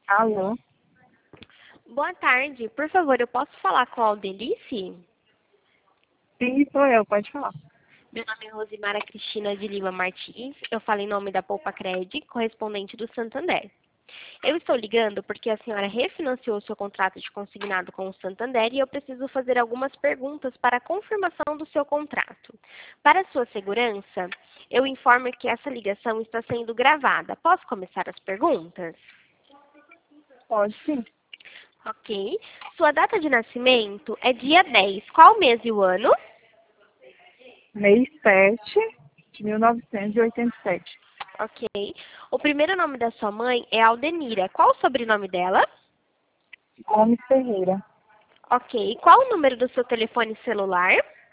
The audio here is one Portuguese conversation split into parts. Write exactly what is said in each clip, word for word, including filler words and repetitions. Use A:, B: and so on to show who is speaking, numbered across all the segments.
A: Alô?
B: Boa tarde. Por favor, eu posso falar com a Aldelice?
A: Sim, sou eu, pode falar.
B: Meu nome é Rosimara Cristina de Lima Martins. Eu falo em nome da Poupa Cred, correspondente do Santander. Eu estou ligando porque a senhora refinanciou seu contrato de consignado com o Santander e eu preciso fazer algumas perguntas para a confirmação do seu contrato. Para sua segurança, eu informo que essa ligação está sendo gravada. Posso começar as perguntas?
A: Pode sim.
B: Ok. Sua data de nascimento é dia dez. Qual mês e o ano?
A: Mês sete de mil novecentos e oitenta e sete.
B: Ok. O primeiro nome da sua mãe é Aldenira. Qual o sobrenome dela?
A: Gomes Ferreira.
B: Ok. Qual o número do seu telefone celular?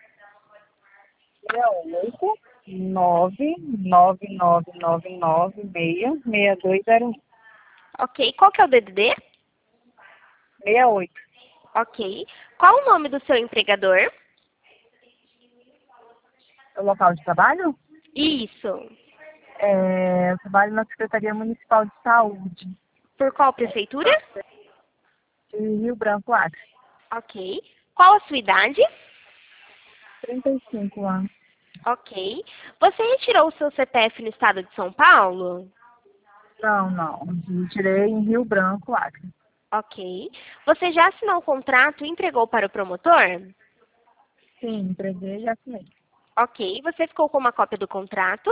A: oito nove nove nove nove nove seis seis dois zero um.
B: Ok. Qual que é o D D D?
A: seis oito.
B: Ok. Qual o nome do seu empregador?
A: O local de trabalho?
B: Isso.
A: É, eu trabalho na Secretaria Municipal de Saúde
B: Por qual prefeitura?
A: de Rio Branco, Acre.
B: Ok. Qual a sua idade?
A: trinta e cinco anos.
B: Ok. Você retirou o seu C P F no estado de São Paulo?
A: Não, não. Eu tirei em Rio Branco, Acre.
B: Ok. Você já assinou o contrato e entregou para o promotor?
A: Sim, entreguei e assinei.
B: Ok. Você ficou com uma cópia do contrato?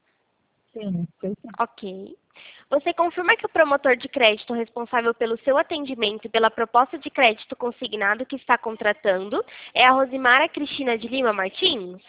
A: Sim, sei sim.
B: Ok. Você confirma que o promotor de crédito responsável pelo seu atendimento e pela proposta de crédito consignado que está contratando é a Rosimara Cristina de Lima Martins?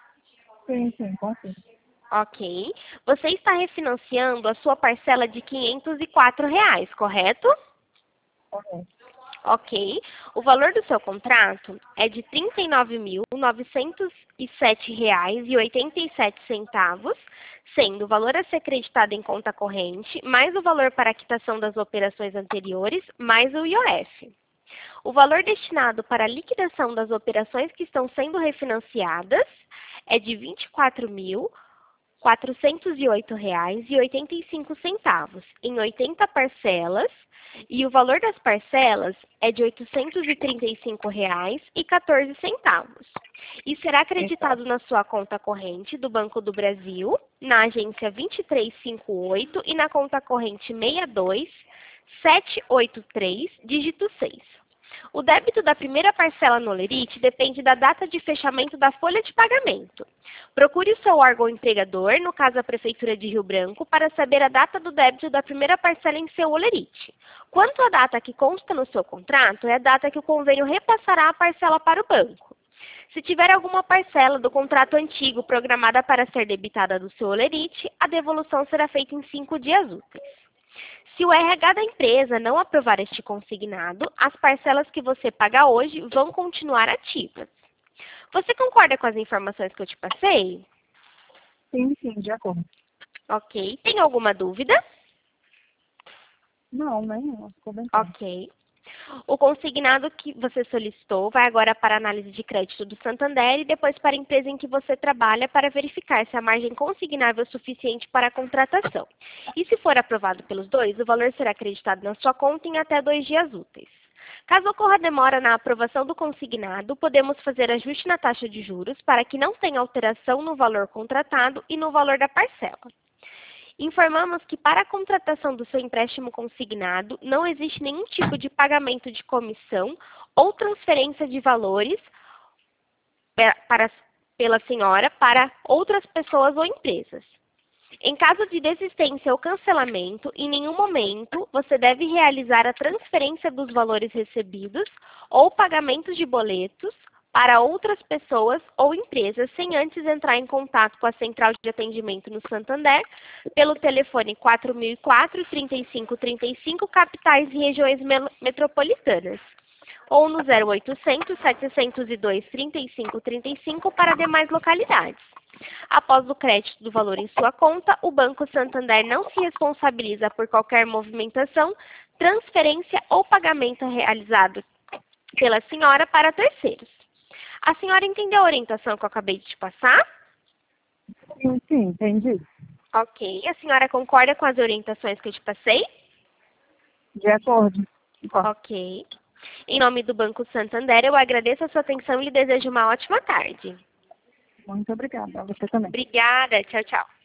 A: Sim, sim, confio.
B: Ok. Você está refinanciando a sua parcela de quinhentos e quatro reais, correto?
A: Correto.
B: Ok. O valor do seu contrato é de trinta e nove mil novecentos e sete reais e oitenta e sete centavos, sendo o valor a ser creditado em conta corrente, mais o valor para a quitação das operações anteriores, mais o I O F. O valor destinado para a liquidação das operações que estão sendo refinanciadas é de vinte e quatro mil quatrocentos e oito reais e oitenta e cinco centavos, em oitenta parcelas, e o valor das parcelas é de oitocentos e trinta e cinco reais e quatorze centavos. E será
A: Então,
B: acreditado na sua conta corrente do Banco do Brasil, na agência vinte e três cinquenta e oito e na conta corrente seis dois sete oito três, dígito seis. O débito da primeira parcela no Olerite depende da data de fechamento da folha de pagamento. Procure o seu órgão empregador, no caso a Prefeitura de Rio Branco, para saber a data do débito da primeira parcela em seu Olerite. Quanto à data que consta no seu contrato, é a data que o convênio repassará a parcela para o banco. Se tiver alguma parcela do contrato antigo programada para ser debitada do seu Olerite, a devolução será feita em cinco dias úteis. Se o R H da empresa não aprovar este consignado, as parcelas que você paga hoje vão continuar ativas. Você concorda com as informações que eu te passei?
A: sim, sim, de acordo.
B: Ok. Tem alguma dúvida?
A: Não, nenhuma. Ficou bem claro.
B: Ok. O consignado que você solicitou vai agora para a análise de crédito do Santander e depois para a empresa em que você trabalha para verificar se a margem consignável é suficiente para a contratação. E se for aprovado pelos dois, o valor será acreditado na sua conta em até dois dias úteis. Caso ocorra demora na aprovação do consignado, podemos fazer ajuste na taxa de juros para que não tenha alteração no valor contratado e no valor da parcela. Informamos que para a contratação do seu empréstimo consignado, não existe nenhum tipo de pagamento de comissão ou transferência de valores para, pela senhora para outras pessoas ou empresas. Em caso de desistência ou cancelamento, em nenhum momento você deve realizar a transferência dos valores recebidos ou pagamentos de boletos para outras pessoas ou empresas sem antes entrar em contato com a Central de Atendimento no Santander pelo telefone quatro mil e quatro, trinta e cinco trinta e cinco, capitais e regiões metropolitanas, ou no zero oitocentos, setecentos e dois, trinta e cinco trinta e cinco para demais localidades. Após o crédito do valor em sua conta, o Banco Santander não se responsabiliza por qualquer movimentação, transferência ou pagamento realizado pela senhora para terceiros. A senhora entendeu a orientação que eu acabei de te passar?
A: Sim, sim, entendi.
B: Ok. A senhora concorda com as orientações que eu te passei?
A: De acordo.
B: Ok. Em nome do Banco Santander, eu agradeço a sua atenção e lhe desejo uma ótima tarde.
A: Muito obrigada. A você também.
B: Obrigada. Tchau, tchau.